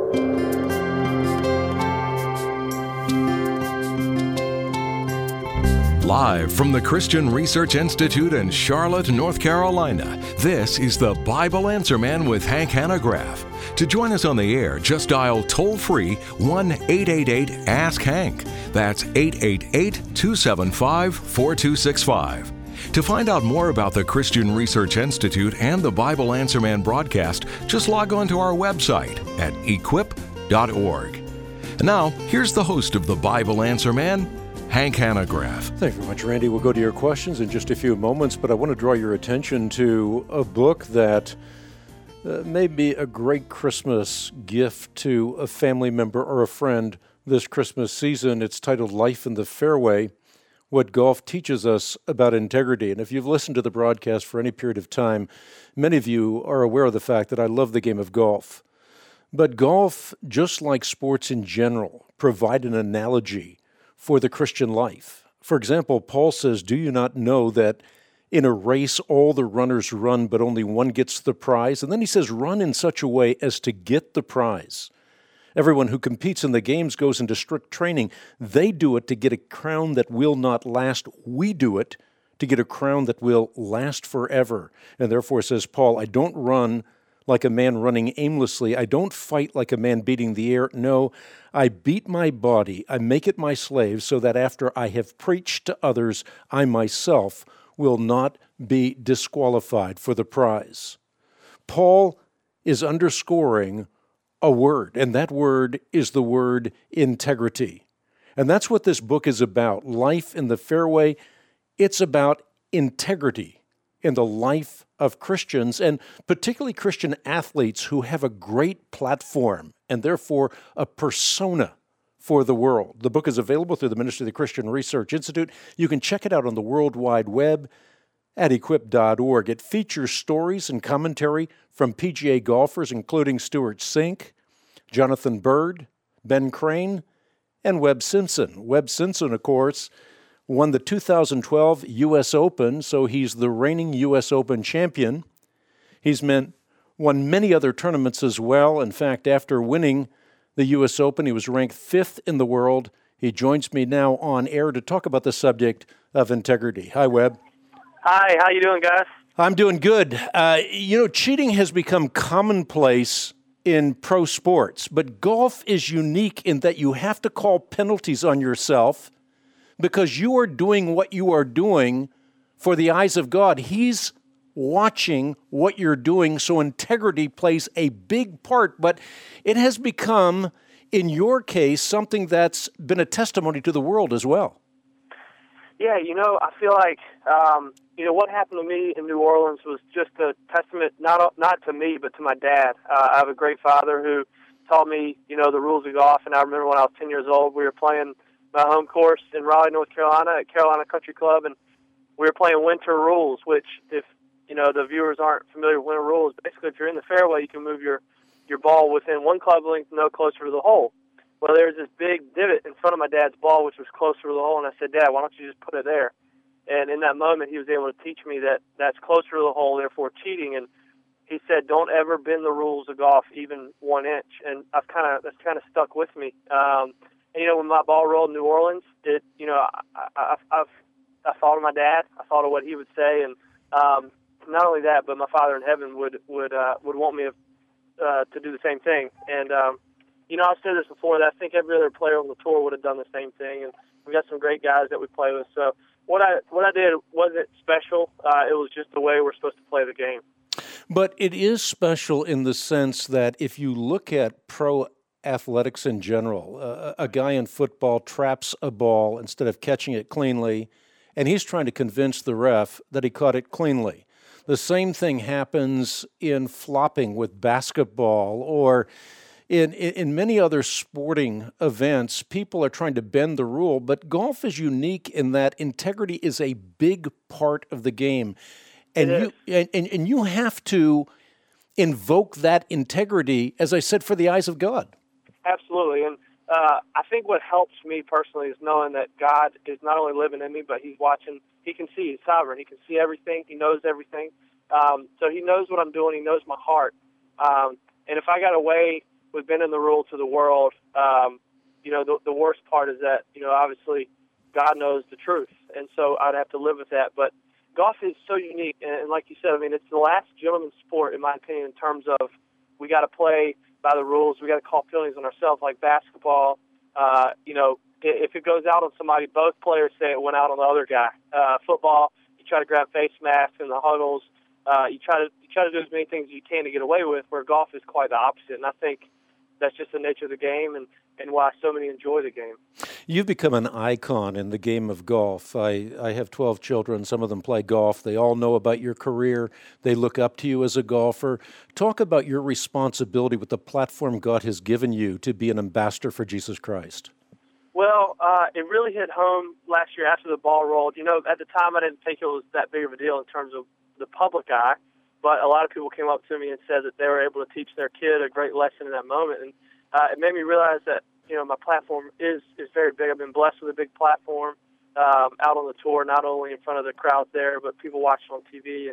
Live from the Christian Research Institute in Charlotte, North Carolina, this is the Bible Answer Man with Hank Hanegraaff. To join us on the air, just dial toll-free 1-888-ASK-HANK. That's 888-275-4265. To find out more about the Christian Research Institute and the Bible Answer Man broadcast, just log on to our website at equip.org. And now, here's the host of the Bible Answer Man, Hank Hanegraaff. Thank you very much, Randy. We'll go to your questions in just a few moments, but I want to draw your attention to a book that may be a great Christmas gift to a family member or a friend this Christmas season. It's titled Life in the Fairway, What Golf Teaches Us About Integrity. And if you've listened to the broadcast for any period of time, many of you are aware of the fact that I love the game of golf. But golf, just like sports in general, provide an analogy for the Christian life. For example, Paul says, "Do you not know that in a race all the runners run, but only one gets the prize?" And then he says, "Run in such a way as to get the prize." Everyone who competes in the games goes into strict training. They do it to get a crown that will not last. We do it to get a crown that will last forever. And therefore, says Paul, I don't run like a man running aimlessly. I don't fight like a man beating the air. No, I beat my body. I make it my slave so that after I have preached to others, I myself will not be disqualified for the prize. Paul is underscoring a word, and that word is the word integrity. And that's what this book is about. Life in the Fairway. It's about integrity in the life of Christians, and particularly Christian athletes who have a great platform and therefore a persona for the world. The book is available through the Ministry of the Christian Research Institute. You can check it out on the World Wide Web at equip.org. It features stories and commentary from PGA golfers, including Stuart Sink, Jonathan Bird, Ben Crane, and Webb Simpson. Webb Simpson, of course, won the 2012 U.S. Open, so he's the reigning U.S. Open champion. He's won many other tournaments as well. In fact, after winning the U.S. Open, he was ranked 5th in the world. He joins me now on air to talk about the subject of integrity. Hi, Webb. Hi, how you doing, guys? I'm doing good. Cheating has become commonplace in pro sports, but golf is unique in that you have to call penalties on yourself because you are doing what you are doing for the eyes of God. He's watching what you're doing, so integrity plays a big part, but it has become, in your case, something that's been a testimony to the world as well. Yeah, I feel like, what happened to me in New Orleans was just a testament, not to me, but to my dad. I have a great father who taught me, the rules of golf, and I remember when I was 10 years old, we were playing my home course in Raleigh, North Carolina at Carolina Country Club, and we were playing winter rules, which if, the viewers aren't familiar with winter rules, basically if you're in the fairway, you can move your ball within one club length, no closer to the hole. Well, there's this big divot in front of my dad's ball, which was closer to the hole, and I said, "Dad, why don't you just put it there?" And in that moment, he was able to teach me that that's closer to the hole, therefore cheating. And he said, "Don't ever bend the rules of golf even 1 inch." And that's kind of stuck with me. And when my ball rolled in New Orleans, I thought of my dad. I thought of what he would say, and not only that, but my Father in heaven would want me to do the same thing. And I've said this before, that I think every other player on the tour would have done the same thing, and we got some great guys that we play with. So what I did wasn't special. It was just the way we're supposed to play the game. But it is special in the sense that if you look at pro athletics in general, a guy in football traps a ball instead of catching it cleanly, and he's trying to convince the ref that he caught it cleanly. The same thing happens in flopping with basketball, or in many other sporting events. People are trying to bend the rule, but golf is unique in that integrity is a big part of the game. And you have to invoke that integrity, as I said, for the eyes of God. Absolutely. And I think what helps me personally is knowing that God is not only living in me, but he's watching. He can see. He's sovereign. He can see everything. He knows everything. So he knows what I'm doing. He knows my heart. And if I got a way bending the rules to the world, the worst part is that, obviously God knows the truth. And so I'd have to live with that. But golf is so unique. And like you said, it's the last gentleman's sport, in my opinion, in terms of we got to play by the rules. We got to call penalties on ourselves, like basketball. If it goes out on somebody, both players say it went out on the other guy. Football, you try to grab face masks in the huddles. You try to do as many things as you can to get away with, where golf is quite the opposite. And I think that's just the nature of the game and why so many enjoy the game. You've become an icon in the game of golf. I have 12 children. Some of them play golf. They all know about your career. They look up to you as a golfer. Talk about your responsibility with the platform God has given you to be an ambassador for Jesus Christ. Well, it really hit home last year after the ball rolled. At the time I didn't think it was that big of a deal in terms of the public eye, but a lot of people came up to me and said that they were able to teach their kid a great lesson in that moment. And it made me realize that, my platform is very big. I've been blessed with a big platform out on the tour, not only in front of the crowd there, but people watching on TV. And,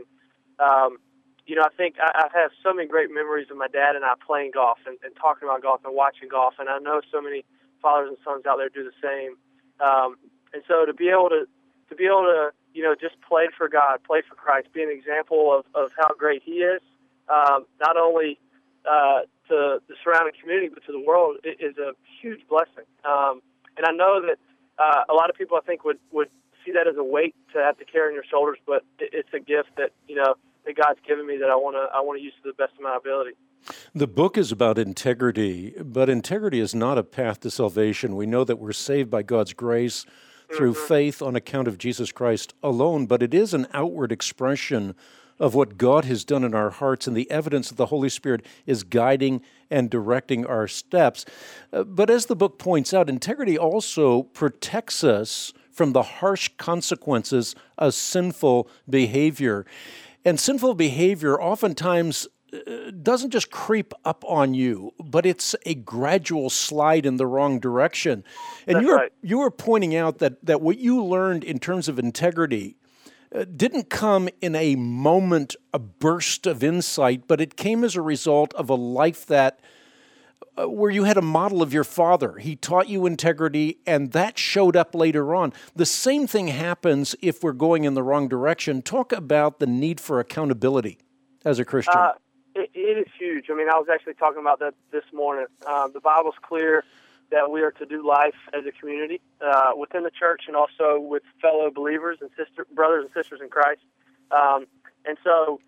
I think I have so many great memories of my dad and I playing golf and talking about golf and watching golf. And I know so many fathers and sons out there do the same. And so to be able to just play for God, play for Christ, be an example of how great He is, not only to the surrounding community, but to the world, it is a huge blessing. And I know that a lot of people, I think, would see that as a weight to have to carry on your shoulders, but it's a gift that, that God's given me that I want to use to the best of my ability. The book is about integrity, but integrity is not a path to salvation. We know that we're saved by God's grace through faith on account of Jesus Christ alone, but it is an outward expression of what God has done in our hearts, and the evidence that the Holy Spirit is guiding and directing our steps. But as the book points out, integrity also protects us from the harsh consequences of sinful behavior. And sinful behavior oftentimes doesn't just creep up on you, but it's a gradual slide in the wrong direction. And you were pointing out that what you learned in terms of integrity didn't come in a moment, a burst of insight, but it came as a result of a life that where you had a model of your father. He taught you integrity, and that showed up later on. The same thing happens if we're going in the wrong direction. Talk about the need for accountability as a Christian. It is huge. I was actually talking about that this morning. The Bible's clear that we are to do life as a community within the church and also with fellow believers and brothers and sisters in Christ. And so,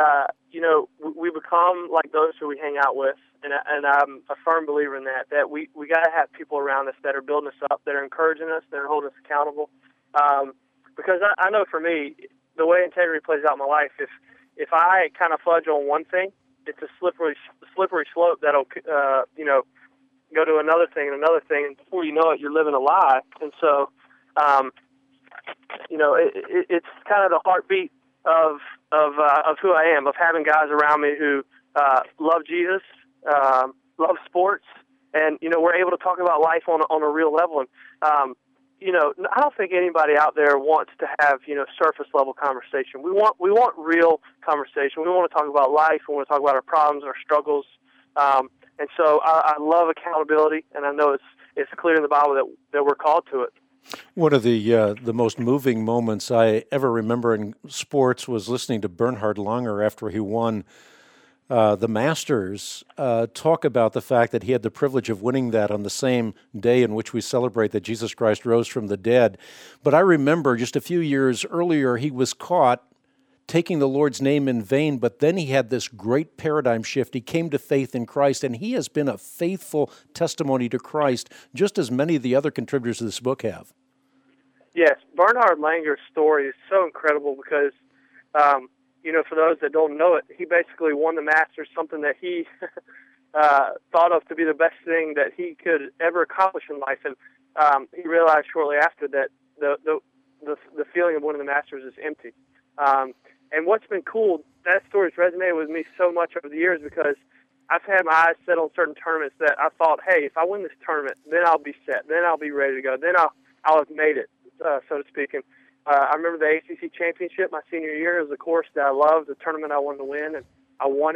we become like those who we hang out with, and I'm a firm believer in that we got to have people around us that are building us up, that are encouraging us, that are holding us accountable. Because I know for me, the way integrity plays out in my life, if I kind of fudge on one thing, it's a slippery slope that'll, go to another thing, and before you know it, you're living a lie. And so, it's kind of the heartbeat of who I am, of having guys around me who love Jesus, love sports, and we're able to talk about life on a real level. And I don't think anybody out there wants to have surface level conversation. We want real conversation. We want to talk about life. We want to talk about our problems, our struggles. And so I love accountability, and I know it's clear in the Bible that we're called to it. One of the most moving moments I ever remember in sports was listening to Bernhard Langer after he won the Masters talk about the fact that he had the privilege of winning that on the same day in which we celebrate that Jesus Christ rose from the dead. But I remember just a few years earlier, he was caught taking the Lord's name in vain, but then he had this great paradigm shift. He came to faith in Christ, and he has been a faithful testimony to Christ, just as many of the other contributors to this book have. Yes, Bernhard Langer's story is so incredible because, for those that don't know it, he basically won the Masters, something that he thought of to be the best thing that he could ever accomplish in life. And he realized shortly after that the feeling of winning the Masters is empty. And what's been cool, that story's resonated with me so much over the years because I've had my eyes set on certain tournaments that I thought, hey, if I win this tournament, then I'll be set, then I'll be ready to go, then I'll have made it, so to speak. And I remember the ACC championship my senior year. It was a course that I loved, the tournament I wanted to win, and I won it.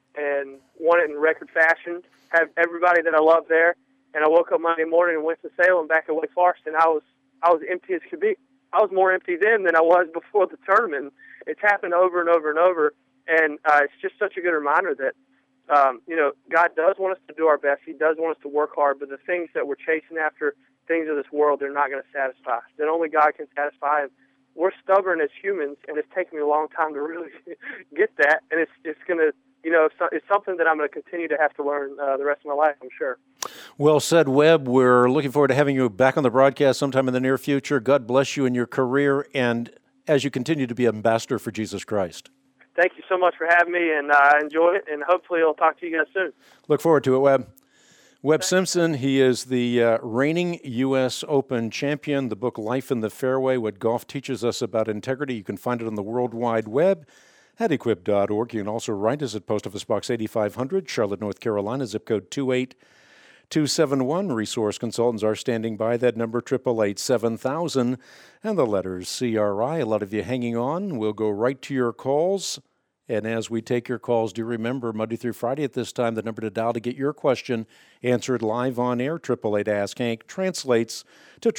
and won it in record fashion. Had everybody that I love there, and I woke up Monday morning and went to Salem back at Wake Forest, and I was empty as could be. I was more empty then than I was before the tournament. It's happened over and over and over, and it's just such a good reminder that God does want us to do our best. He does want us to work hard, but the things that we're chasing after, things of this world, they're not going to satisfy. That only God can satisfy. And we're stubborn as humans, and it's taken me a long time to really get that. And it's going to, it's something that I'm going to continue to have to learn the rest of my life, I'm sure. Well said, Webb. We're looking forward to having you back on the broadcast sometime in the near future. God bless you in your career and as you continue to be ambassador for Jesus Christ. Thank you so much for having me, and I enjoyed it, and hopefully I'll talk to you guys soon. Look forward to it, Webb. Webb Simpson, he is the reigning U.S. Open champion. The book Life in the Fairway, What Golf Teaches Us About Integrity. You can find it on the World Wide Web at equip.org. You can also write us at Post Office Box 8500, Charlotte, North Carolina, zip code 28271. Resource consultants are standing by. That number, 888-7000, and the letters CRI. A lot of you hanging on. We'll go right to your calls. And as we take your calls, do remember, Monday through Friday at this time, the number to dial to get your question answered live on air, 888-ASK-HANK, translates to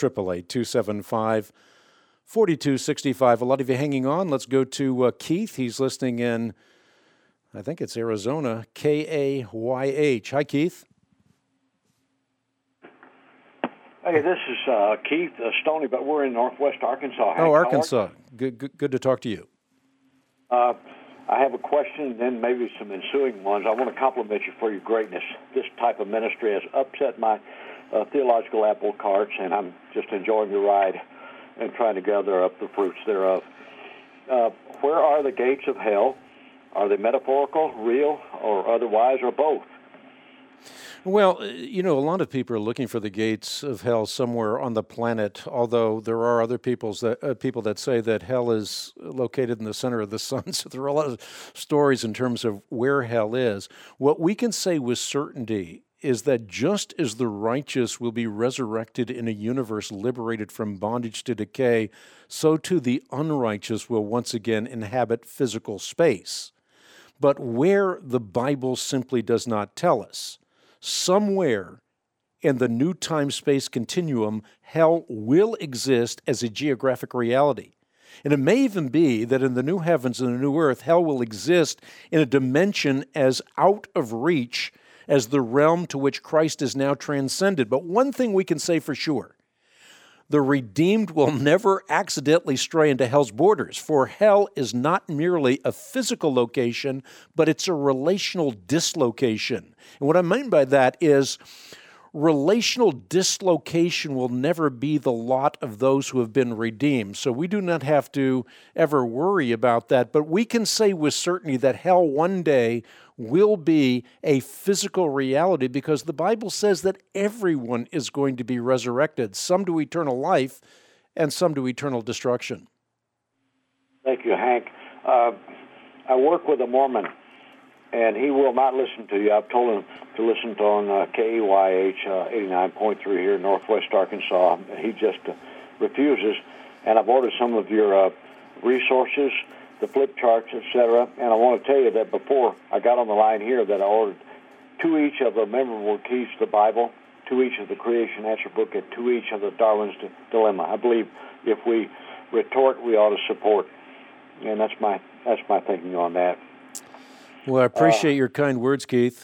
888-275-4265. A lot of you hanging on. Let's go to Keith. He's listening in, I think it's Arizona, KAYH. Hi, Keith. Hey, this is Keith Stoney, but we're in Northwest Arkansas. Oh, Arkansas. Good to talk to you. I have a question and then maybe some ensuing ones. I want to compliment you for your greatness. This type of ministry has upset my theological apple carts, and I'm just enjoying the ride and trying to gather up the fruits thereof. Where are the gates of hell? Are they metaphorical, real, or otherwise, or both? Well, a lot of people are looking for the gates of hell somewhere on the planet, although there are other people that say that hell is located in the center of the sun. So there are a lot of stories in terms of where hell is. What we can say with certainty is that just as the righteous will be resurrected in a universe liberated from bondage to decay, so too the unrighteous will once again inhabit physical space. But where the Bible simply does not tell us, somewhere in the new time-space continuum, hell will exist as a geographic reality. And it may even be that in the new heavens and the new earth, hell will exist in a dimension as out of reach as the realm to which Christ is now transcended. But one thing we can say for sure, the redeemed will never accidentally stray into hell's borders, for hell is not merely a physical location, but it's a relational dislocation. And what I mean by that is relational dislocation will never be the lot of those who have been redeemed. So we do not have to ever worry about that, but we can say with certainty that hell one day will be a physical reality because the Bible says that everyone is going to be resurrected, some to eternal life and some to eternal destruction. Thank you, Hank. I work with a Mormon, and he will not listen to you. I've told him to listen to on KEYH 89.3 here in Northwest Arkansas. He just refuses, and I've ordered some of your resources, the flip charts, etc. And I want to tell you that before I got on the line here that I ordered to each of the memorable keys to the Bible, to each of the Creation Answer Book, and to each of the Darwin's Dilemma. I believe if we retort, we ought to support. And that's my thinking on that. Well, I appreciate your kind words, Keith.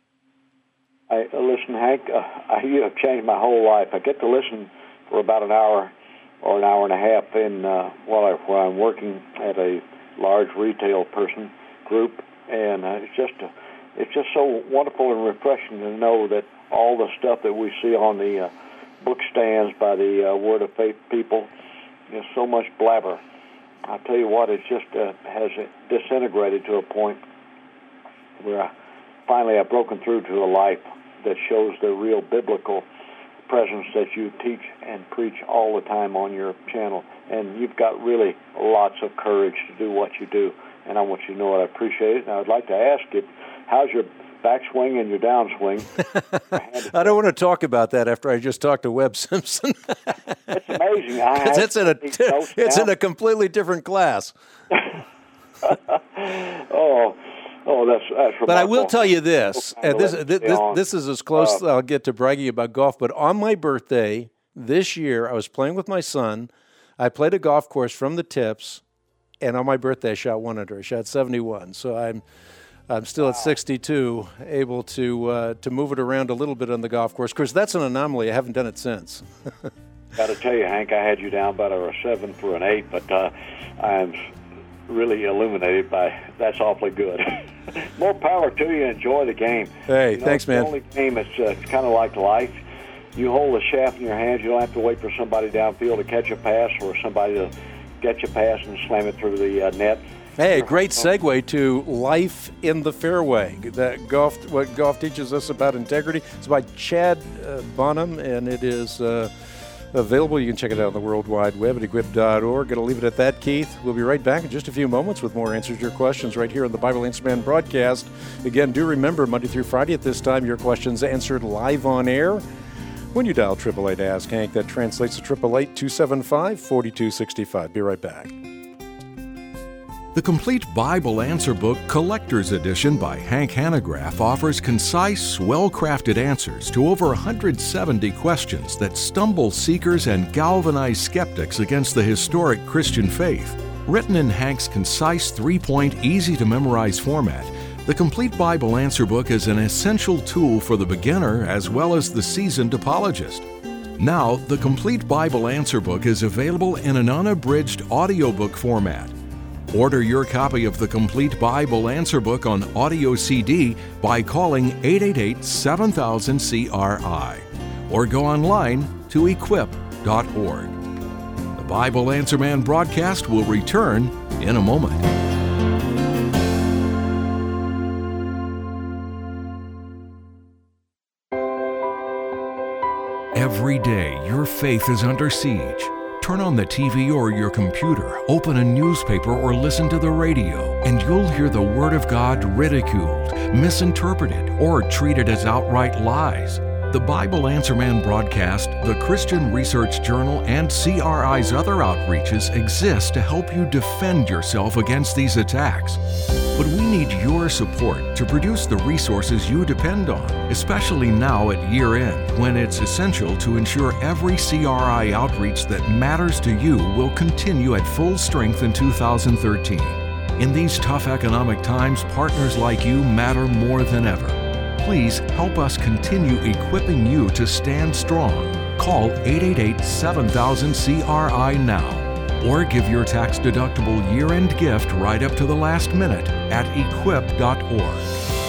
Listen, Hank, you have changed my whole life. I get to listen for about an hour or an hour and a half while I'm working at a large retail person group, and it's just so wonderful and refreshing to know that all the stuff that we see on the book stands by the Word of Faith people is so much blabber. I tell you what, it just has disintegrated to a point where I've broken through to a life that shows the real biblical presence that you teach and preach all the time on your channel. And you've got really lots of courage to do what you do. And I want you to know it. I appreciate it. And I would like to ask you, how's your backswing and your downswing? I don't want to talk about that after I just talked to Webb Simpson. It's amazing. It's in a completely different class. Oh, that's remarkable. But I will tell you this, and this is as close as I'll get to bragging about golf, but on my birthday this year, I was playing with my son. I played a golf course from the tips, and on my birthday, I shot 1 under. I shot 71, so I'm still at 62, able to move it around a little bit on the golf course. Of course, that's an anomaly. I haven't done it since. Got to tell you, Hank, I had you down about a 7 for an 8, but I'm really illuminated by that's awfully good. More power to you. Enjoy the game. Hey, thanks, man. The only game it's kind of like life. You hold the shaft in your hands. You don't have to wait for somebody downfield to catch a pass or somebody to get you a pass and slam it through the net. Hey, great segue to Life in the Fairway. What golf teaches us about integrity. It's by Chad Bonham, and it is available. You can check it out on the World Wide Web at equip.org. Going to leave it at that, Keith. We'll be right back in just a few moments with more answers to your questions right here on the Bible Answer Man broadcast. Again, do remember, Monday through Friday at this time, your questions answered live on air. When you dial 888-ASK HANK, that translates to 888-275-4265. Be right back. The Complete Bible Answer Book Collector's Edition by Hank Hanegraaff offers concise, well-crafted answers to over 170 questions that stumble seekers and galvanize skeptics against the historic Christian faith. Written in Hank's concise, 3-point, easy-to-memorize format, the Complete Bible Answer Book is an essential tool for the beginner as well as the seasoned apologist. Now, the Complete Bible Answer Book is available in an unabridged audiobook format. Order your copy of the Complete Bible Answer Book on audio CD by calling 888-7000-CRI or go online to equip.org. The Bible Answer Man broadcast will return in a moment. Every day, your faith is under siege. Turn on the TV or your computer, open a newspaper or listen to the radio, and you'll hear the Word of God ridiculed, misinterpreted, or treated as outright lies. The Bible Answer Man broadcast, the Christian Research Journal, and CRI's other outreaches exist to help you defend yourself against these attacks. But we need your support to produce the resources you depend on, especially now at year-end, when it's essential to ensure every CRI outreach that matters to you will continue at full strength in 2013. In these tough economic times, partners like you matter more than ever. Please help us continue equipping you to stand strong. Call 888-7000-CRI now, or give your tax-deductible year-end gift right up to the last minute at equip.org.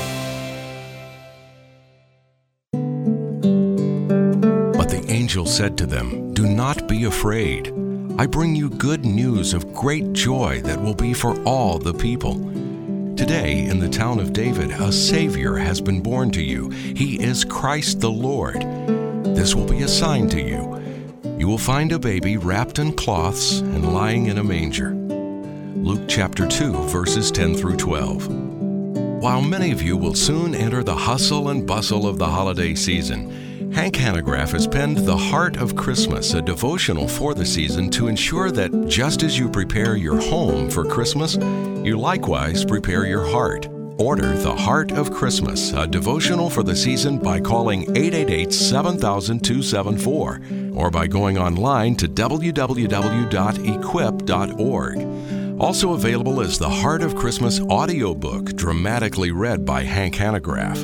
But the angel said to them, "Do not be afraid. I bring you good news of great joy that will be for all the people. Today, in the town of David, a Savior has been born to you. He is Christ the Lord. This will be a sign to you. You will find a baby wrapped in cloths and lying in a manger." Luke chapter 2, verses 10 through 12. While many of you will soon enter the hustle and bustle of the holiday season, Hank Hanegraaff has penned The Heart of Christmas, a devotional for the season to ensure that just as you prepare your home for Christmas, you likewise prepare your heart. Order The Heart of Christmas, a devotional for the season by calling 888-7000-274 or by going online to www.equip.org. Also available is The Heart of Christmas audiobook, dramatically read by Hank Hanegraaff.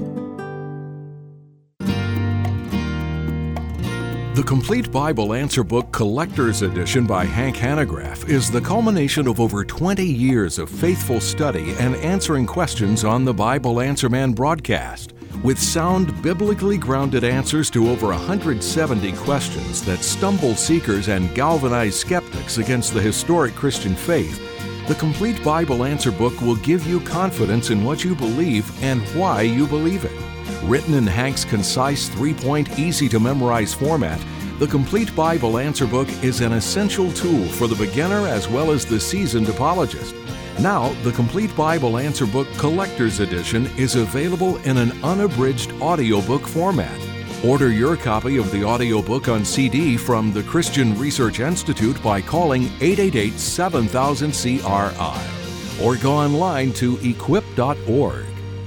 The Complete Bible Answer Book Collector's Edition by Hank Hanegraaff is the culmination of over 20 years of faithful study and answering questions on the Bible Answer Man broadcast. With sound, biblically grounded answers to over 170 questions that stumble seekers and galvanize skeptics against the historic Christian faith, the Complete Bible Answer Book will give you confidence in what you believe and why you believe it. Written in Hank's concise, 3-point, easy-to-memorize format, the Complete Bible Answer Book is an essential tool for the beginner as well as the seasoned apologist. Now, the Complete Bible Answer Book Collector's Edition is available in an unabridged audiobook format. Order your copy of the audiobook on CD from the Christian Research Institute by calling 888-7000-CRI or go online to equip.org.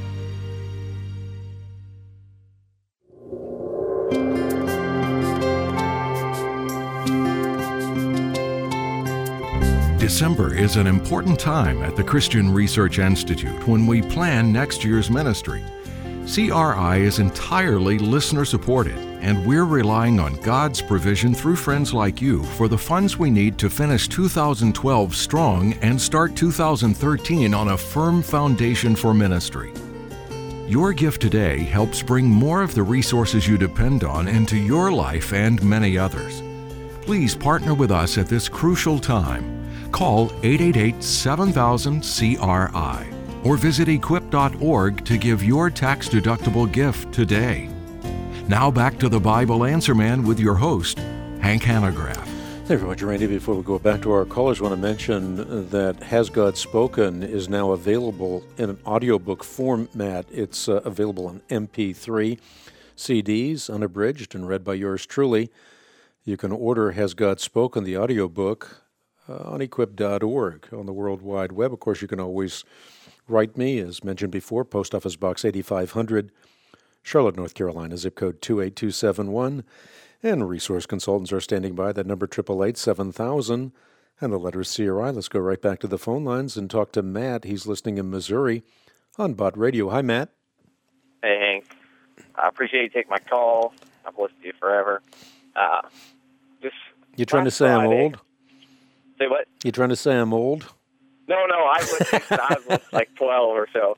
December is an important time at the Christian Research Institute when we plan next year's ministry. CRI is entirely listener-supported, and we're relying on God's provision through friends like you for the funds we need to finish 2012 strong and start 2013 on a firm foundation for ministry. Your gift today helps bring more of the resources you depend on into your life and many others. Please partner with us at this crucial time. Call 888-7000-CRI. or visit equip.org to give your tax-deductible gift today. Now back to the Bible Answer Man with your host, Hank Hanegraaff. Hey everyone, Randy. Before we go back to our callers, I want to mention that Has God Spoken is now available in an audiobook format. It's available on MP3 CDs, unabridged, and read by yours truly. You can order Has God Spoken, the audiobook, on equip.org on the World Wide Web. Of course, you can always write me, as mentioned before, Post Office Box 8500, Charlotte, North Carolina, zip code 28271. And resource consultants are standing by. That number, 888-7000, and the letter CRI. Let's go right back to the phone lines and talk to Matt. He's listening in Missouri on Bott Radio. Hi, Matt. Hey, Hank. I appreciate you taking my call. I've listened to you forever. You trying to say Friday, I'm old? Say what? You trying to say I'm old? No, I was like 12 or so.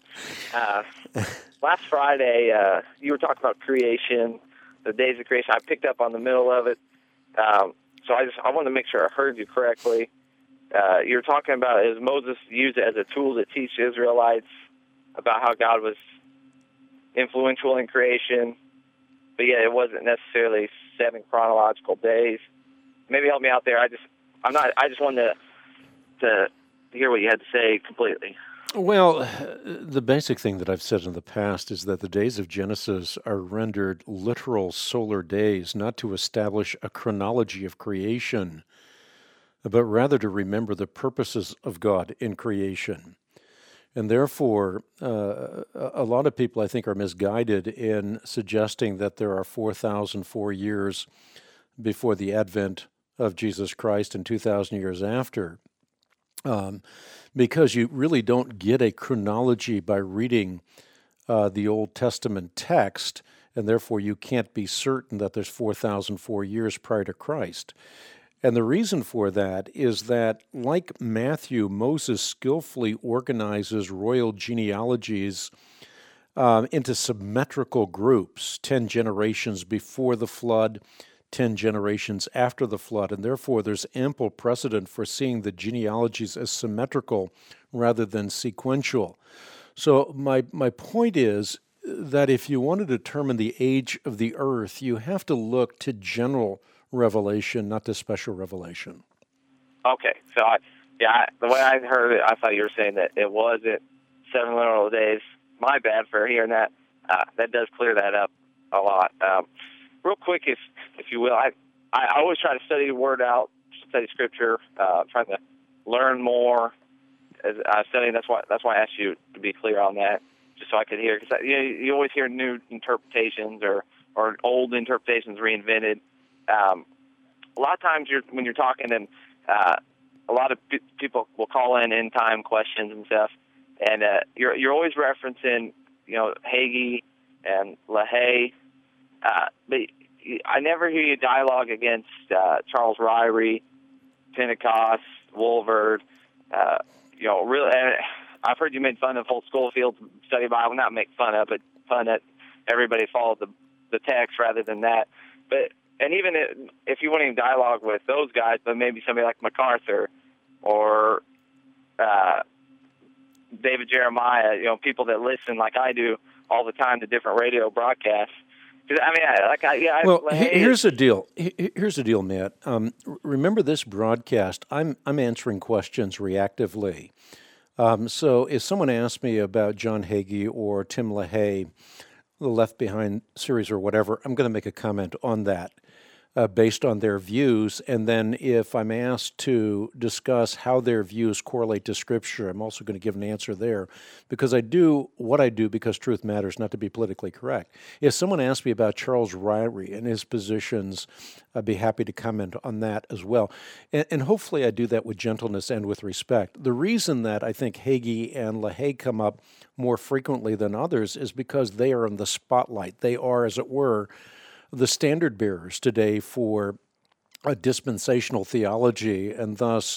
Last Friday, you were talking about creation, the days of creation. I picked up on the middle of it, so I wanted to make sure I heard you correctly. You were talking about as Moses used it as a tool to teach the Israelites about how God was influential in creation, but yet it wasn't necessarily 7 chronological days. Maybe help me out there. I just wanted to hear what you had to say completely. Well, the basic thing that I've said in the past is that the days of Genesis are rendered literal solar days, not to establish a chronology of creation, but rather to remember the purposes of God in creation. And therefore, a lot of people, I think, are misguided in suggesting that there are 4,004 years before the advent of Jesus Christ and 2,000 years after. Because you really don't get a chronology by reading the Old Testament text, and therefore you can't be certain that there's 4,004 years prior to Christ. And the reason for that is that, like Matthew, Moses skillfully organizes royal genealogies into symmetrical groups, 10 generations before the flood, 10 generations after the flood, and therefore there's ample precedent for seeing the genealogies as symmetrical rather than sequential. So my point is that if you want to determine the age of the earth, you have to look to general revelation, not to special revelation. Okay, so the way I heard it, I thought you were saying that it wasn't 7 literal days. My bad for hearing that. That does clear that up a lot. Real quick, if you will, I always try to study the Word out, study Scripture, trying to learn more as I study. That's why I asked you to be clear on that, just so I could hear. Because you always hear new interpretations or old interpretations reinvented. A lot of times when you're talking, and a lot of people will call in end time questions and stuff, and you're always referencing Hagee and LaHaye. But I never hear you dialogue against Charles Ryrie, Pentecost, Wolverd. Really, I've heard you made fun of Holt Schofield study Bible. Not make fun of, but fun that everybody followed the text rather than that. And even if you want to dialogue with those guys, but maybe somebody like MacArthur or David Jeremiah, people that listen like I do all the time to different radio broadcasts. Here's the deal. Here's the deal, Matt. Remember this broadcast. I'm answering questions reactively. So if someone asks me about John Hagee or Tim LaHaye, the Left Behind series or whatever, I'm going to make a comment on that. based on their views. And then if I'm asked to discuss how their views correlate to Scripture, I'm also going to give an answer there, because I do what I do because truth matters, not to be politically correct. If someone asks me about Charles Ryrie and his positions, I'd be happy to comment on that as well. And hopefully I do that with gentleness and with respect. The reason that I think Hagee and LaHaye come up more frequently than others is because they are in the spotlight. They are, as it were, the standard bearers today for a dispensational theology, and thus,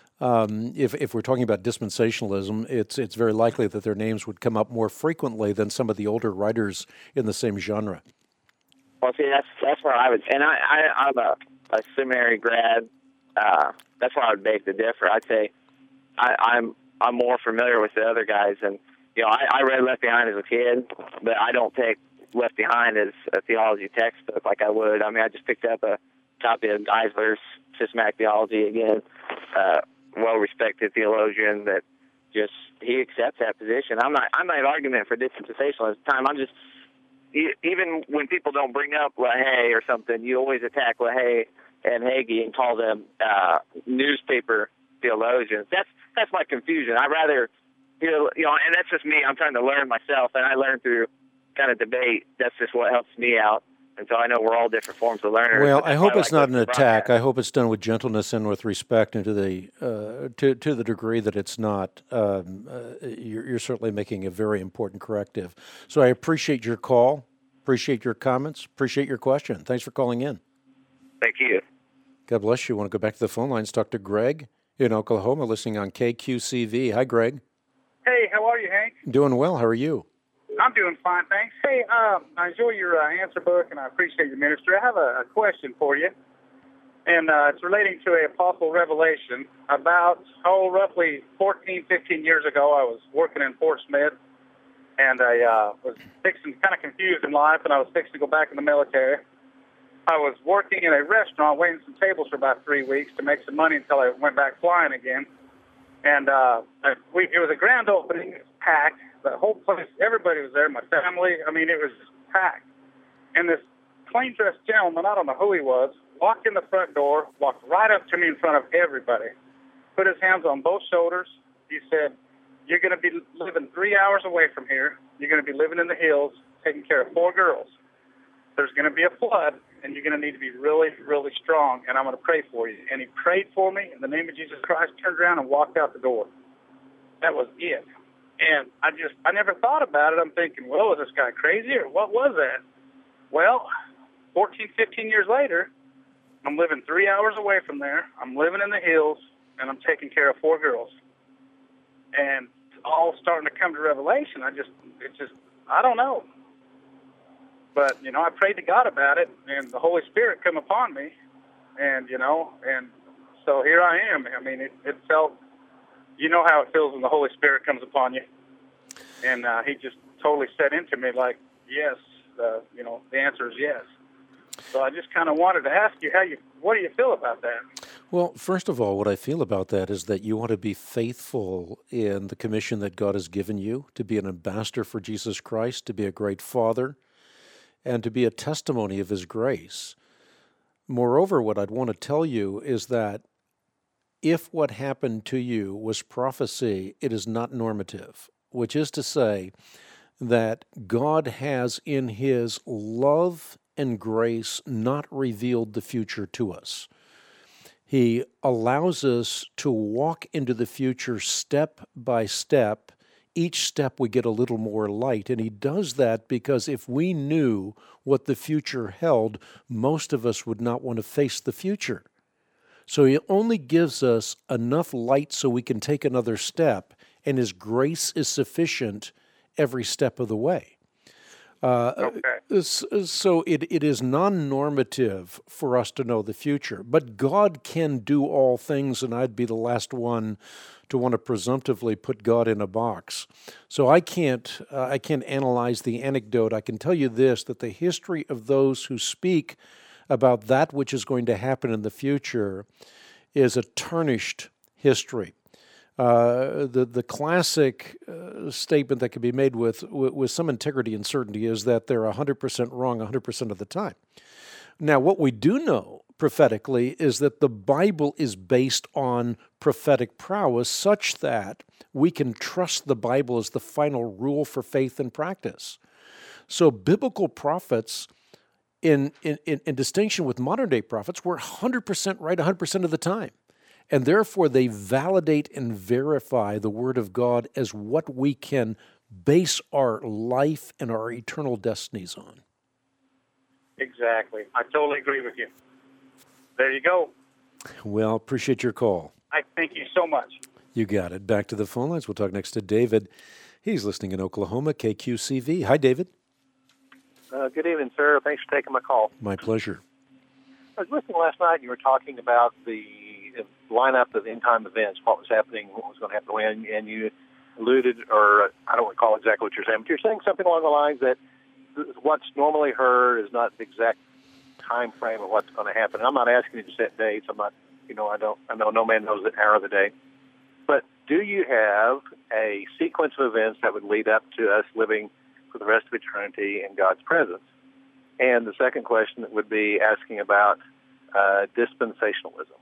if we're talking about dispensationalism, it's very likely that their names would come up more frequently than some of the older writers in the same genre. Well, see, that's where I would, and I'm a seminary grad. That's where I would beg to differ. I'd say I'm more familiar with the other guys, and I read Left Behind as a kid, but I don't take Left Behind as a theology textbook like I would. I mean, I just picked up a copy of Geisler's Systematic Theology again, well-respected theologian that just, he accepts that position. I'm not an argument for dispensationalism at the time. I'm just, even when people don't bring up LaHaye or something, you always attack LaHaye and Hagee and call them newspaper theologians. That's my confusion. I rather, and that's just me. I'm trying to learn myself, and I learn through kind of debate. That's just what helps me out. And so I know we're all different forms of learners. Well, I hope it's not an attack. I hope it's done with gentleness and with respect, and to the degree that it's not, you're certainly making a very important corrective. So I appreciate your call, appreciate your comments, appreciate your question. Thanks for calling in. Thank you. God bless you. I want to go back to the phone lines, talk to Greg in Oklahoma, listening on KQCV. Hi, Greg. Hey, how are you, Hank? Doing well. How are you? I'm doing fine, thanks. Hey, I enjoy your answer book, and I appreciate your ministry. I have a question for you, and it's relating to an Apostle Revelation. About, roughly 14, 15 years ago, I was working in Fort Smith, and I was kind of confused in life, and I was fixing to go back in the military. I was working in a restaurant, waiting some tables for about 3 weeks to make some money until I went back flying again. And it was a grand opening. It was packed. The whole place, everybody was there, my family. I mean, it was just packed. And this plain-dressed gentleman, I don't know who he was, walked in the front door, walked right up to me in front of everybody, put his hands on both shoulders. He said, "You're going to be living 3 hours away from here. You're going to be living in the hills, taking care of 4 girls. There's going to be a flood, and you're going to need to be really, really strong, and I'm going to pray for you." And he prayed for me in the name of Jesus Christ, turned around and walked out the door. That was it. And I never thought about it. I'm thinking, well, is this guy crazy or what was that? Well, 14, 15 years later, I'm living 3 hours away from there. I'm living in the hills, and I'm taking care of 4 girls. And it's all starting to come to revelation. I don't know. But, I prayed to God about it, and the Holy Spirit come upon me. And, and so here I am. I mean, it felt, you know how it feels when the Holy Spirit comes upon you. And he just totally set into me like, yes, the answer is yes. So I just kind of wanted to ask you, what do you feel about that? Well, first of all, what I feel about that is that you want to be faithful in the commission that God has given you, to be an ambassador for Jesus Christ, to be a great father, and to be a testimony of His grace. Moreover, what I'd want to tell you is that if what happened to you was prophecy, it is not normative, which is to say that God has in His love and grace not revealed the future to us. He allows us to walk into the future step by step. Each step we get a little more light, and He does that because if we knew what the future held, most of us would not want to face the future. So He only gives us enough light so we can take another step, and His grace is sufficient every step of the way. So it is non-normative for us to know the future, but God can do all things, and I'd be the last one to want to presumptively put God in a box. So I can't analyze the anecdote. I can tell you this, that the history of those who speak about that which is going to happen in the future is a tarnished history. The classic statement that can be made with some integrity and certainty is that they're 100% wrong 100% of the time. Now, what we do know prophetically is that the Bible is based on prophetic prowess such that we can trust the Bible as the final rule for faith and practice. So biblical prophets, in distinction with modern-day prophets, were 100% right 100% of the time. And therefore, they validate and verify the Word of God as what we can base our life and our eternal destinies on. Exactly. I totally agree with you. There you go. Well, appreciate your call. I thank you so much. You got it. Back to the phone lines. We'll talk next to David. He's listening in Oklahoma, KQCV. Hi, David. Good evening, sir. Thanks for taking my call. My pleasure. I was listening last night, and you were talking about the lineup of end-time events, what was happening, what was going to happen when, and you alluded, or I don't recall exactly what you're saying, but you're saying something along the lines that what's normally heard is not the exact time frame of what's going to happen. And I'm not asking you to set dates. I'm not, I know no man knows the hour of the day. But do you have a sequence of events that would lead up to us living for the rest of eternity in God's presence? And the second question would be asking about dispensationalism.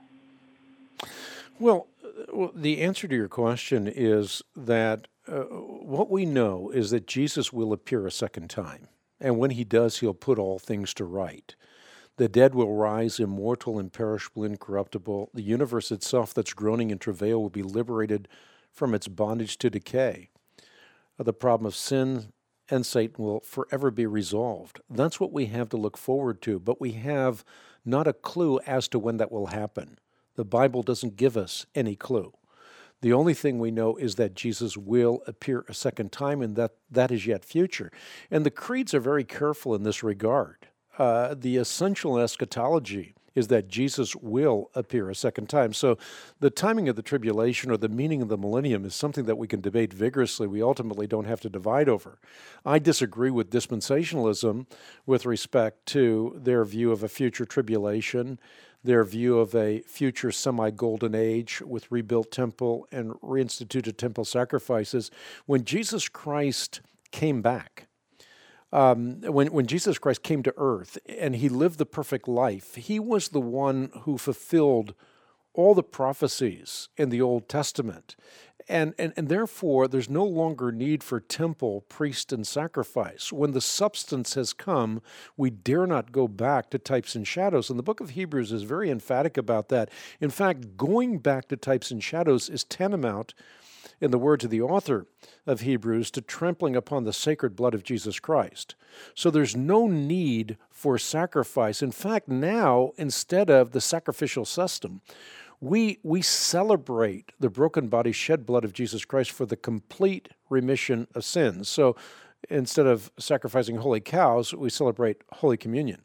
Well, the answer to your question is that what we know is that Jesus will appear a second time. And when he does, he'll put all things to right. The dead will rise immortal, imperishable, incorruptible. The universe itself that's groaning in travail will be liberated from its bondage to decay. The problem of sin and Satan will forever be resolved. That's what we have to look forward to, but we have not a clue as to when that will happen. The Bible doesn't give us any clue. The only thing we know is that Jesus will appear a second time, and that is yet future. And the creeds are very careful in this regard. The essential eschatology is that Jesus will appear a second time. So the timing of the tribulation or the meaning of the millennium is something that we can debate vigorously. We ultimately don't have to divide over. I disagree with dispensationalism with respect to their view of a future tribulation, their view of a future semi-golden age with rebuilt temple and reinstituted temple sacrifices. When Jesus Christ came back, when Jesus Christ came to earth and he lived the perfect life, he was the one who fulfilled all the prophecies in the Old Testament. And therefore, there's no longer need for temple, priest, and sacrifice. When the substance has come, we dare not go back to types and shadows. And the book of Hebrews is very emphatic about that. In fact, going back to types and shadows is tantamount, in the words of the author of Hebrews, to trampling upon the sacred blood of Jesus Christ. So there's no need for sacrifice. In fact, now, instead of the sacrificial system, we celebrate the broken body, shed blood of Jesus Christ for the complete remission of sins. So instead of sacrificing holy cows, we celebrate Holy Communion.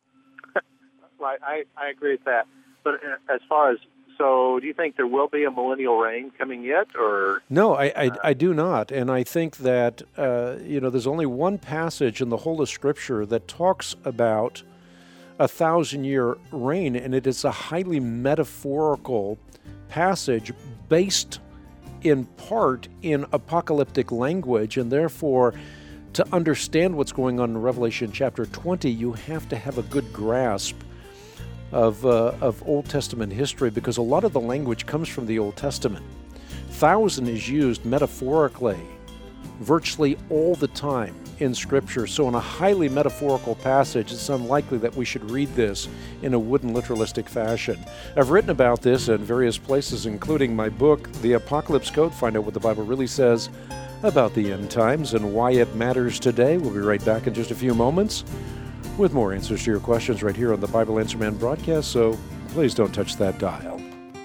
Right, I agree with that. But as far as, so do you think there will be a millennial reign coming yet, or? No, I do not. And I think that, there's only one passage in the whole of Scripture that talks about a 1,000-year reign, and it is a highly metaphorical passage based in part in apocalyptic language, and therefore, to understand what's going on in Revelation chapter 20, you have to have a good grasp of Old Testament history, because a lot of the language comes from the Old Testament. 1,000 is used metaphorically virtually all the time in Scripture. So in a highly metaphorical passage, it's unlikely that we should read this in a wooden literalistic fashion. I've written about this in various places, including my book, The Apocalypse Code. Find out what the Bible really says about the end times and why it matters today. We'll be right back in just a few moments with more answers to your questions right here on the Bible Answer Man broadcast, so please don't touch that dial.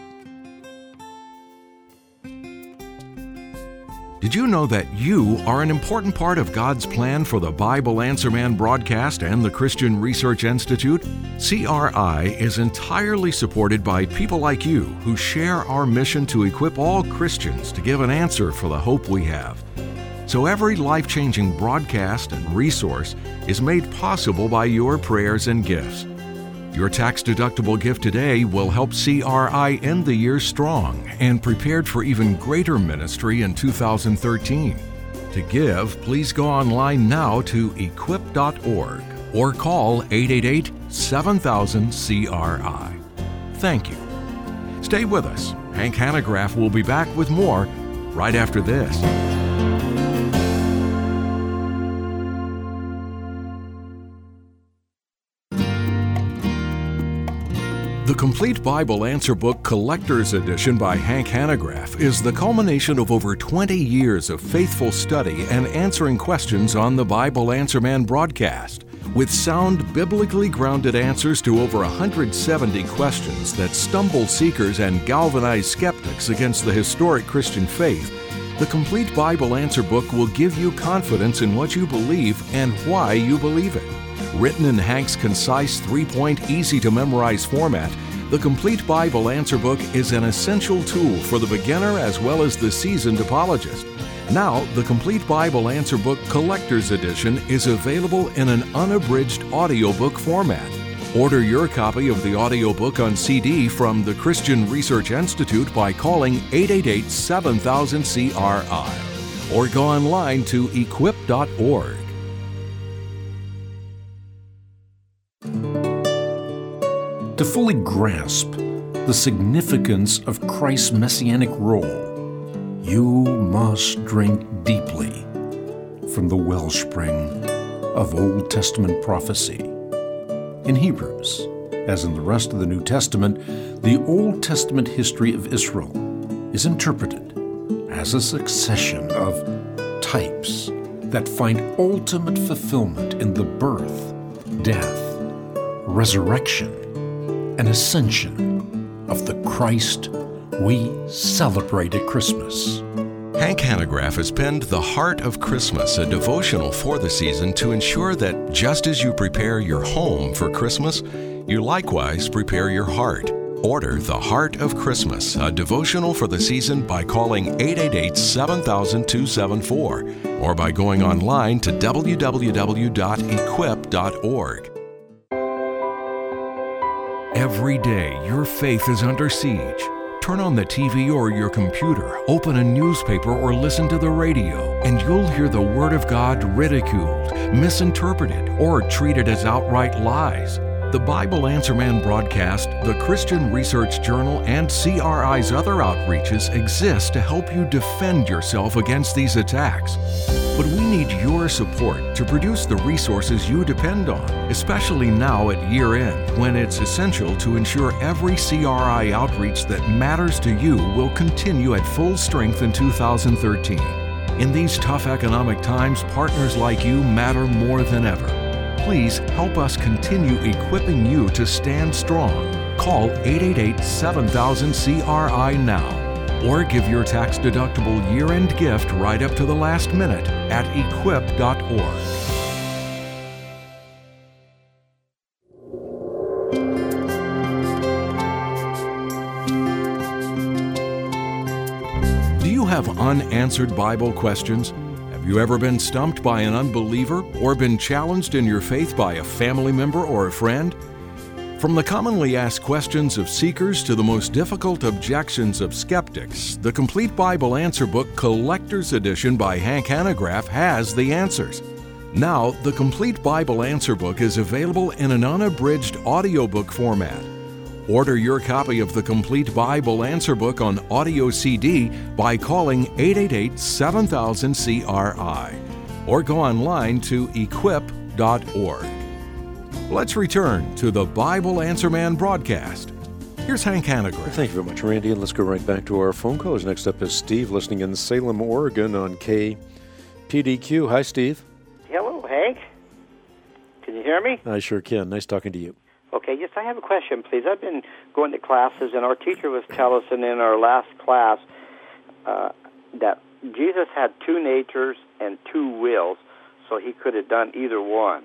Did you know that you are an important part of God's plan for the Bible Answer Man broadcast and the Christian Research Institute? CRI is entirely supported by people like you who share our mission to equip all Christians to give an answer for the hope we have. So every life-changing broadcast and resource is made possible by your prayers and gifts. Your tax-deductible gift today will help CRI end the year strong and prepared for even greater ministry in 2013. To give, please go online now to equip.org. or call 888-7000-CRI. Thank you. Stay with us. Hank Hanegraaff will be back with more right after this. The Complete Bible Answer Book Collector's Edition by Hank Hanegraaff is the culmination of over 20 years of faithful study and answering questions on the Bible Answer Man broadcast. With sound, biblically grounded answers to over 170 questions that stumble seekers and galvanize skeptics against the historic Christian faith, the Complete Bible Answer Book will give you confidence in what you believe and why you believe it. Written in Hank's concise, 3-point, easy-to-memorize format, the Complete Bible Answer Book is an essential tool for the beginner as well as the seasoned apologist. Now, the Complete Bible Answer Book Collector's Edition is available in an unabridged audiobook format. Order your copy of the audiobook on CD from the Christian Research Institute by calling 888-7000-CRI or go online to equip.org. To fully grasp the significance of Christ's messianic role, you must drink deeply from the wellspring of Old Testament prophecy. In Hebrews, as in the rest of the New Testament, the Old Testament history of Israel is interpreted as a succession of types that find ultimate fulfillment in the birth, death, resurrection, and ascension of the Christ we celebrate at Christmas. Hank Hanegraaff has penned The Heart of Christmas, a devotional for the season to ensure that just as you prepare your home for Christmas, you likewise prepare your heart. Order The Heart of Christmas, a devotional for the season by calling 888-7000-274 or by going online to www.equip.org. Every day, your faith is under siege. Turn on the TV or your computer, open a newspaper or listen to the radio, and you'll hear the Word of God ridiculed, misinterpreted, or treated as outright lies. The Bible Answer Man broadcast, the Christian Research Journal, and CRI's other outreaches exist to help you defend yourself against these attacks. But we need your support to produce the resources you depend on, especially now at year-end, when it's essential to ensure every CRI outreach that matters to you will continue at full strength in 2013. In these tough economic times, partners like you matter more than ever. Please help us continue equipping you to stand strong. Call 888-7000-CRI now, or give your tax-deductible year-end gift right up to the last minute at equip.org. Do you have unanswered Bible questions? Have you ever been stumped by an unbeliever or been challenged in your faith by a family member or a friend? From the commonly asked questions of seekers to the most difficult objections of skeptics, the Complete Bible Answer Book Collector's Edition by Hank Hanegraaff has the answers. Now, the Complete Bible Answer Book is available in an unabridged audiobook format. Order your copy of the Complete Bible Answer Book on audio CD by calling 888-7000-CRI or go online to equip.org. Let's return to the Bible Answer Man broadcast. Here's Hank Hanegraaff. Thank you very much, Randy, and let's go right back to our phone callers. Next up is Steve, listening in Salem, Oregon on KPDQ. Hi, Steve. Hello, Hank. Can you hear me? I sure can. Nice talking to you. Okay, yes, I have a question, please. I've been going to classes, and our teacher was telling us in our last class that Jesus had two natures and two wills, so he could have done either one.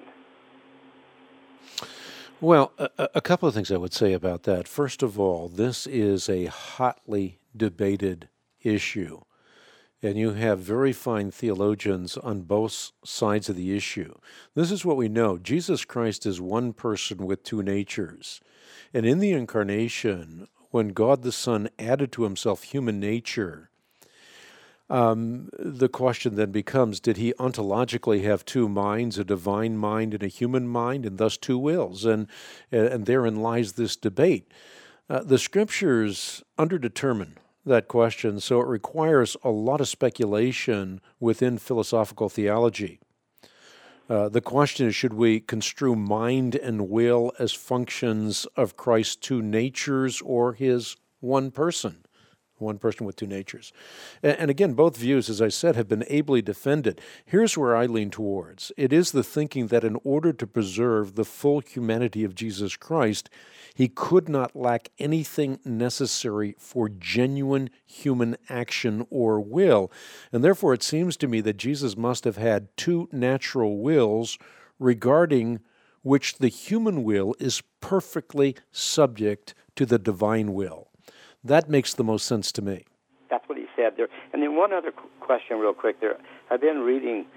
Well, a couple of things I would say about that. First of all, this is a hotly debated issue, and you have very fine theologians on both sides of the issue. This is what we know. Jesus Christ is one person with two natures. And in the incarnation, when God the Son added to himself human nature, The question then becomes, did he ontologically have two minds, a divine mind and a human mind, and thus two wills? And therein lies this debate. The Scriptures underdetermine that question, so it requires a lot of speculation within philosophical theology. The question is, should we construe mind and will as functions of Christ's two natures or his one person with two natures? And again, both views, as I said, have been ably defended. Here's where I lean towards. It is the thinking that in order to preserve the full humanity of Jesus Christ, he could not lack anything necessary for genuine human action or will. And therefore, it seems to me that Jesus must have had two natural wills regarding which the human will is perfectly subject to the divine will. That makes the most sense to me. That's what he said there. And then one other question real quick there. I've been reading,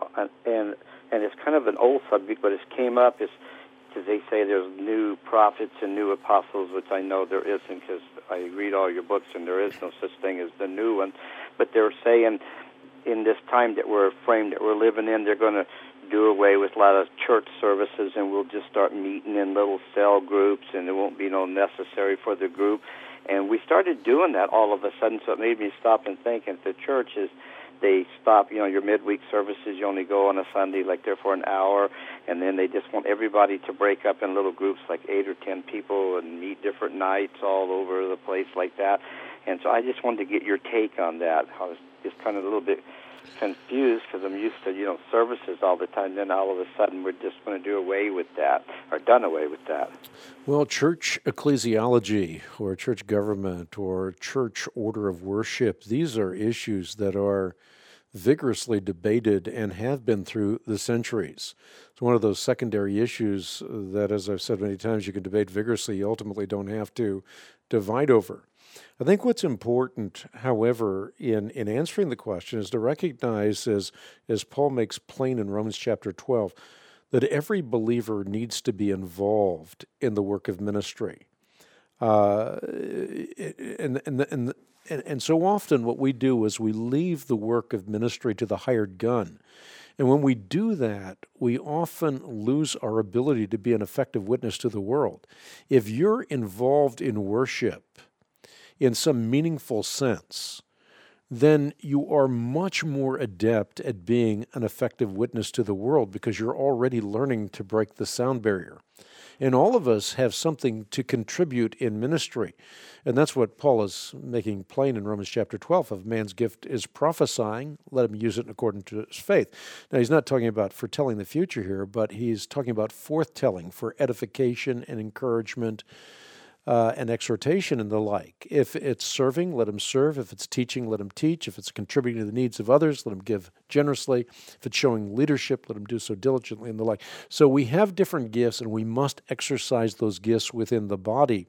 and it's kind of an old subject, but it came up, is because they say there's new prophets and new apostles, which I know there isn't, because I read all your books and there is no such thing as the new one. But they're saying in this time that we're framed, that we're living in, they're going to do away with a lot of church services, and we'll just start meeting in little cell groups, and there won't be no necessary for the group. And we started doing that all of a sudden, so it made me stop and think. At the churches, they stop, your midweek services, you only go on a Sunday, like there for an hour, and then they just want everybody to break up in little groups, like 8 or 10 people, and meet different nights all over the place like that. And so I just wanted to get your take on that. I was just kind of a little bit confused because I'm used to, services all the time. Then all of a sudden we're just going to do away with that, or done away with that. Well, church ecclesiology or church government or church order of worship, these are issues that are vigorously debated and have been through the centuries. It's one of those secondary issues that, as I've said many times, you can debate vigorously. You ultimately don't have to divide over. I think what's important, however, in answering the question is to recognize, as Paul makes plain in Romans chapter 12, that every believer needs to be involved in the work of ministry. And so often what we do is we leave the work of ministry to the hired gun. And when we do that, we often lose our ability to be an effective witness to the world. If you're involved in worship in some meaningful sense, then you are much more adept at being an effective witness to the world because you're already learning to break the sound barrier. And all of us have something to contribute in ministry. And that's what Paul is making plain in Romans chapter 12. If man's gift is prophesying, let him use it according to his faith. Now, he's not talking about foretelling the future here, but he's talking about forthtelling for edification and encouragement and exhortation and the like. If it's serving, let him serve. If it's teaching, let him teach. If it's contributing to the needs of others, let him give generously. If it's showing leadership, let him do so diligently and the like. So we have different gifts, and we must exercise those gifts within the body.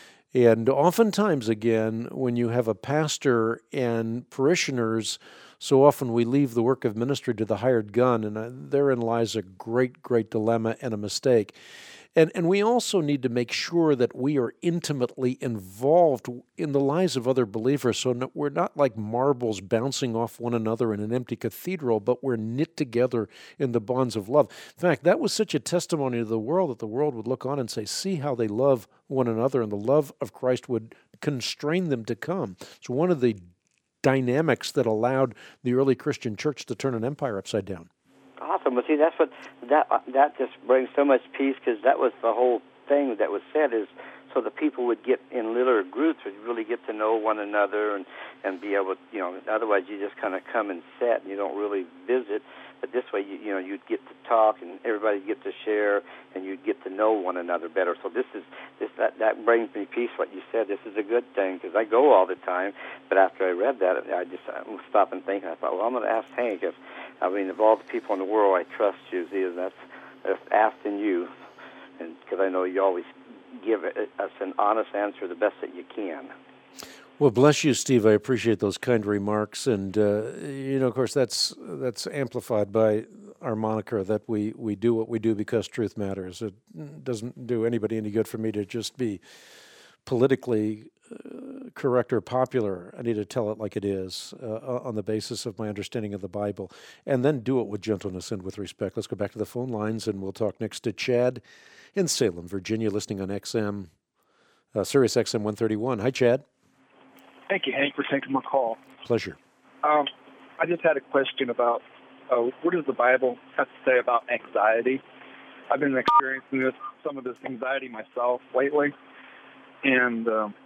And oftentimes, again, when you have a pastor and parishioners, so often we leave the work of ministry to the hired gun, and therein lies a great, great dilemma and a mistake. And we also need to make sure that we are intimately involved in the lives of other believers, so we're not like marbles bouncing off one another in an empty cathedral, but we're knit together in the bonds of love. In fact, that was such a testimony to the world that the world would look on and say, see how they love one another, and the love of Christ would constrain them to come. So one of the dynamics that allowed the early Christian church to turn an empire upside down. Awesome. Well, see, that's what that just brings so much peace, because that was the whole thing that was said, is so the people would get in little groups, would really get to know one another and be able to, otherwise you just kind of come and sit and you don't really visit. But this way, you'd get to talk and everybody get to share, and you'd get to know one another better. So that brings me peace. What you said, this is a good thing, because I go all the time. But after I read that, I stopped and think. I thought, well, I'm going to ask Hank of all the people in the world, I trust you. See, that's asking you, and because I know you always give us an honest answer, the best that you can. Well, bless you, Steve. I appreciate those kind remarks. And, of course, that's amplified by our moniker that we do what we do because truth matters. It doesn't do anybody any good for me to just be politically correct or popular. I need to tell it like it is on the basis of my understanding of the Bible, and then do it with gentleness and with respect. Let's go back to the phone lines, and we'll talk next to Chad in Salem, Virginia, listening on XM, Sirius XM 131. Hi, Chad. Thank you, Hank, for taking my call. Pleasure. I just had a question about what does the Bible have to say about anxiety? I've been experiencing some of this anxiety myself lately, and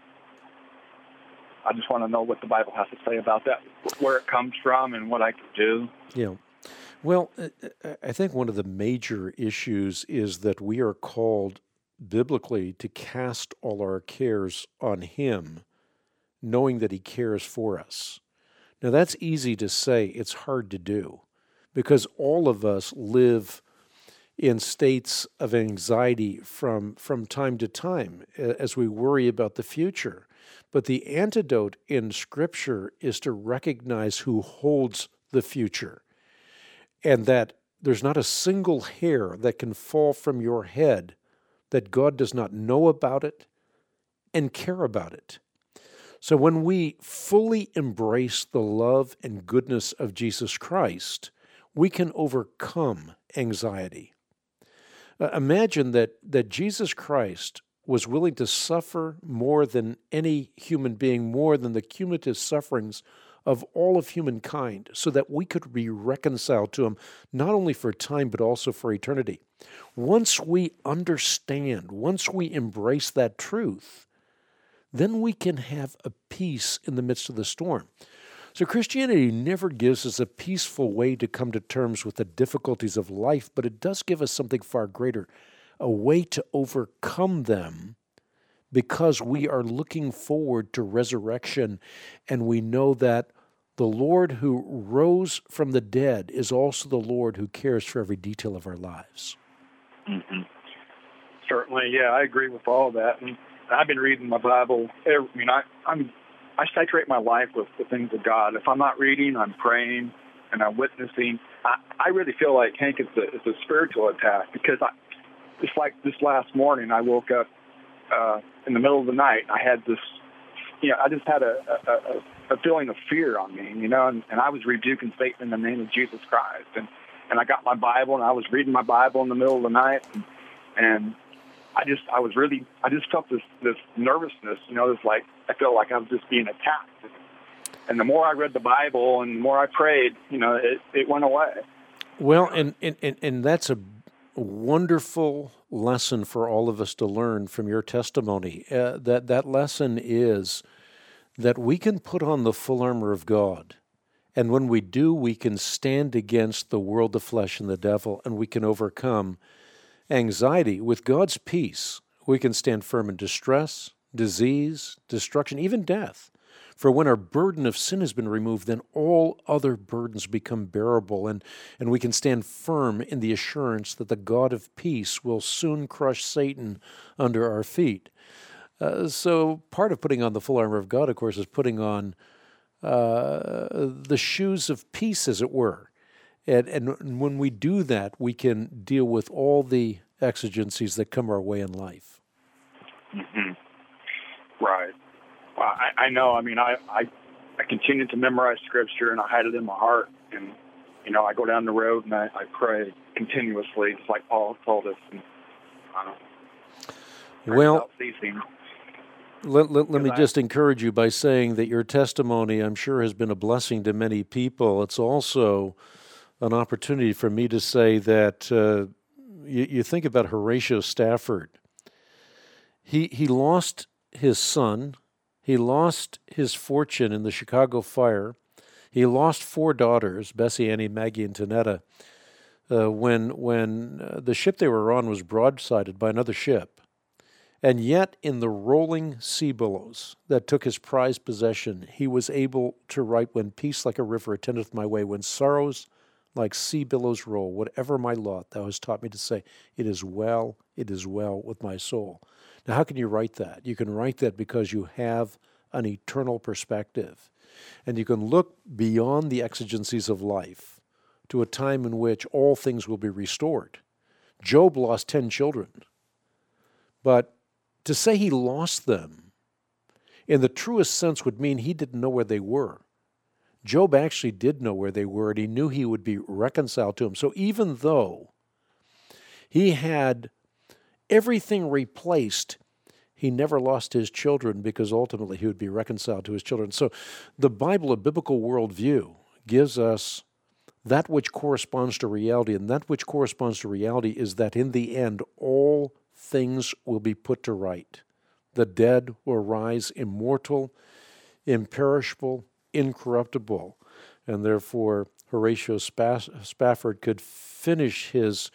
I just want to know what the Bible has to say about that, where it comes from, and what I can do. Yeah. Well, I think one of the major issues is that we are called biblically to cast all our cares on Him, knowing that He cares for us. Now, that's easy to say. It's hard to do, because all of us live in states of anxiety from time to time as we worry about the future. But the antidote in Scripture is to recognize who holds the future, and that there's not a single hair that can fall from your head that God does not know about it and care about it. So when we fully embrace the love and goodness of Jesus Christ, we can overcome anxiety. Imagine that Jesus Christ was willing to suffer more than any human being, more than the cumulative sufferings of all of humankind, so that we could be reconciled to Him, not only for time, but also for eternity. Once we understand, once we embrace that truth, then we can have a peace in the midst of the storm. So Christianity never gives us a peaceful way to come to terms with the difficulties of life, but it does give us something far greater, a way to overcome them, because we are looking forward to resurrection, and we know that the Lord who rose from the dead is also the Lord who cares for every detail of our lives. Mm-hmm. Certainly, yeah, I agree with all that. And I've been reading my Bible. I saturate my life with the things of God. If I'm not reading, I'm praying and I'm witnessing. I really feel like, Hank, it's a spiritual attack, because just like this last morning, I woke up in the middle of the night. I had this, I just had a feeling of fear on me, and I was rebuking Satan in the name of Jesus Christ. And I got my Bible, and I was reading my Bible in the middle of the night, and I just felt this nervousness, it's like I felt like I was just being attacked. And the more I read the Bible and the more I prayed, it went away. Well, and that's a wonderful lesson for all of us to learn from your testimony. That lesson is that we can put on the full armor of God. And when we do, we can stand against the world, the flesh, and the devil, and we can overcome anxiety. With God's peace, we can stand firm in distress, disease, destruction, even death. For when our burden of sin has been removed, then all other burdens become bearable, and we can stand firm in the assurance that the God of peace will soon crush Satan under our feet. So part of putting on the full armor of God, of course, is putting on the shoes of peace, as it were. And when we do that, we can deal with all the exigencies that come our way in life. Mm-hmm. Right. Well, I know. I continue to memorize Scripture, and I hide it in my heart. And, I go down the road, and I pray continuously, just like Paul told us. And, well, let me just encourage you by saying that your testimony, I'm sure, has been a blessing to many people. It's also an opportunity for me to say that you think about Horatio Stafford. He lost his son. He lost his fortune in the Chicago fire. He lost 4 daughters, Bessie, Annie, Maggie, and Tanetta, when the ship they were on was broadsided by another ship. And yet, in the rolling sea billows that took his prized possession, he was able to write, "When peace like a river attendeth my way, when sorrows like sea billows roll, whatever my lot, thou hast taught me to say, it is well with my soul." Now, how can you write that? You can write that because you have an eternal perspective, and you can look beyond the exigencies of life to a time in which all things will be restored. Job lost 10 children, but to say he lost them in the truest sense would mean he didn't know where they were. Job actually did know where they were, and he knew he would be reconciled to him. So even though he had everything replaced, he never lost his children, because ultimately he would be reconciled to his children. So the Bible, a biblical worldview, gives us that which corresponds to reality, and that which corresponds to reality is that in the end, all things will be put to right. The dead will rise immortal, imperishable, incorruptible. And therefore, Horatio Spafford could finish his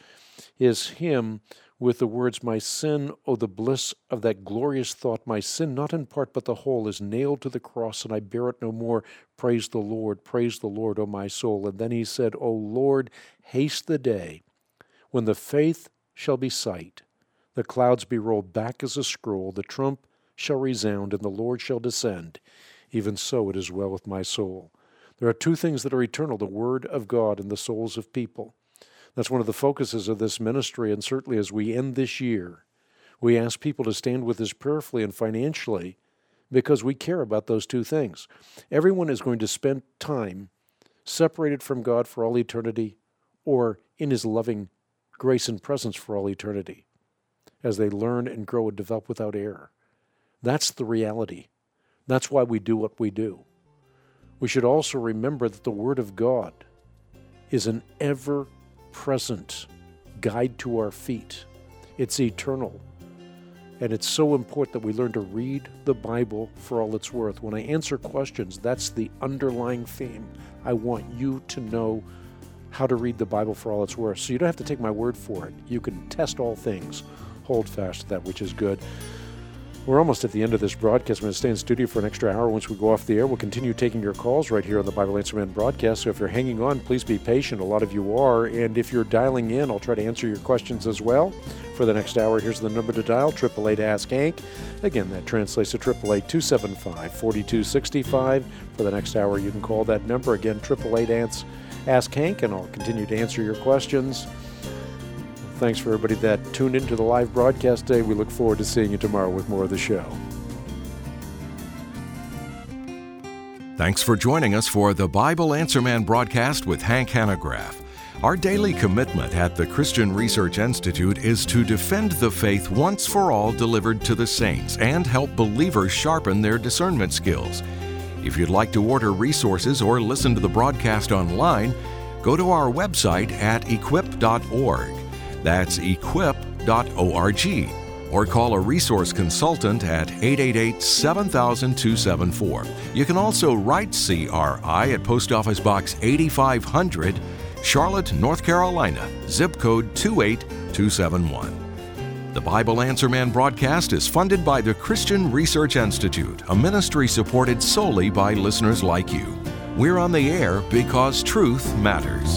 hymn with the words, "My sin, oh the bliss of that glorious thought, my sin, not in part but the whole, is nailed to the cross, and I bear it no more. Praise the Lord, O my soul." And then he said, "O Lord, haste the day when the faith shall be sight, the clouds be rolled back as a scroll, the trump shall resound, and the Lord shall descend. Even so it is well with my soul." There are two things that are eternal, the Word of God and the souls of people. That's one of the focuses of this ministry, and certainly as we end this year, we ask people to stand with us prayerfully and financially because we care about those two things. Everyone is going to spend time separated from God for all eternity or in His loving grace and presence for all eternity as they learn and grow and develop without error. That's the reality. That's why we do what we do. We should also remember that the Word of God is an ever-present guide to our feet. It's eternal. And it's so important that we learn to read the Bible for all it's worth. When I answer questions, that's the underlying theme. I want you to know how to read the Bible for all it's worth. So you don't have to take my word for it. You can test all things. Hold fast to that which is good. We're almost at the end of this broadcast. I'm going to stay in studio for an extra hour. Once we go off the air, we'll continue taking your calls right here on the Bible Answer Man broadcast. So if you're hanging on, please be patient. A lot of you are. And if you're dialing in, I'll try to answer your questions as well. For the next hour, here's the number to dial, 888-ASK-HANK. Again, that translates to 888-275-4265. For the next hour, you can call that number. Again, 888-ASK-HANK, and I'll continue to answer your questions. Thanks for everybody that tuned into the live broadcast today. We look forward to seeing you tomorrow with more of the show. Thanks for joining us for the Bible Answer Man broadcast with Hank Hanegraaff. Our daily commitment at the Christian Research Institute is to defend the faith once for all delivered to the saints and help believers sharpen their discernment skills. If you'd like to order resources or listen to the broadcast online, go to our website at equip.org. That's equip.org. Or call a resource consultant at 888-7000-274. You can also write CRI at Post Office Box 8500, Charlotte, North Carolina, zip code 28271. The Bible Answer Man broadcast is funded by the Christian Research Institute, a ministry supported solely by listeners like you. We're on the air because truth matters.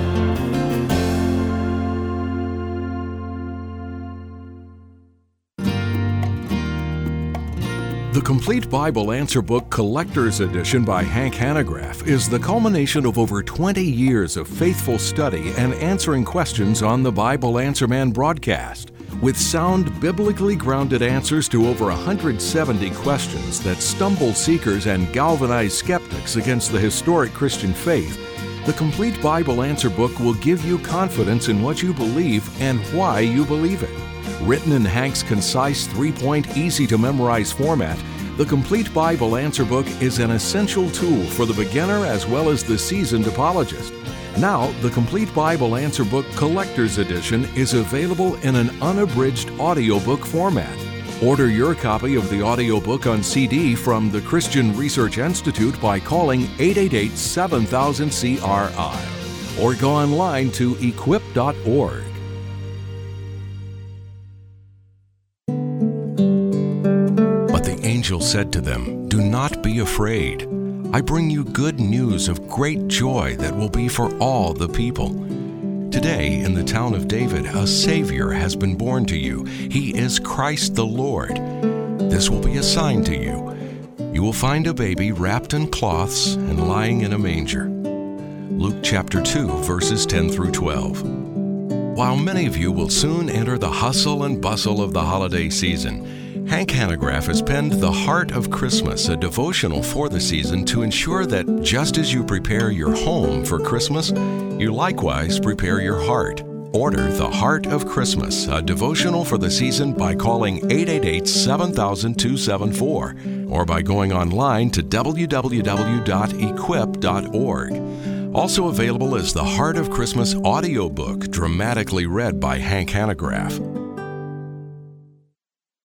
The Complete Bible Answer Book Collector's Edition by Hank Hanegraaff is the culmination of over 20 years of faithful study and answering questions on the Bible Answer Man broadcast. With sound, biblically grounded answers to over 170 questions that stumble seekers and galvanize skeptics against the historic Christian faith, the Complete Bible Answer Book will give you confidence in what you believe and why you believe it. Written in Hank's concise, 3-point, easy-to-memorize format, the Complete Bible Answer Book is an essential tool for the beginner as well as the seasoned apologist. Now, the Complete Bible Answer Book Collector's Edition is available in an unabridged audiobook format. Order your copy of the audiobook on CD from the Christian Research Institute by calling 888-7000-CRI or go online to equip.org. Angel said to them, "Do not be afraid. I bring you good news of great joy that will be for all the people. Today, in the town of David, a Savior has been born to you. He is Christ the Lord. This will be a sign to you. You will find a baby wrapped in cloths and lying in a manger." Luke chapter 2, verses 10 through 12. While many of you will soon enter the hustle and bustle of the holiday season, Hank Hanegraaff has penned The Heart of Christmas, a devotional for the season to ensure that just as you prepare your home for Christmas, you likewise prepare your heart. Order The Heart of Christmas, a devotional for the season by calling 888-7000-274 or by going online to www.equip.org. Also available is The Heart of Christmas audiobook, dramatically read by Hank Hanegraaff.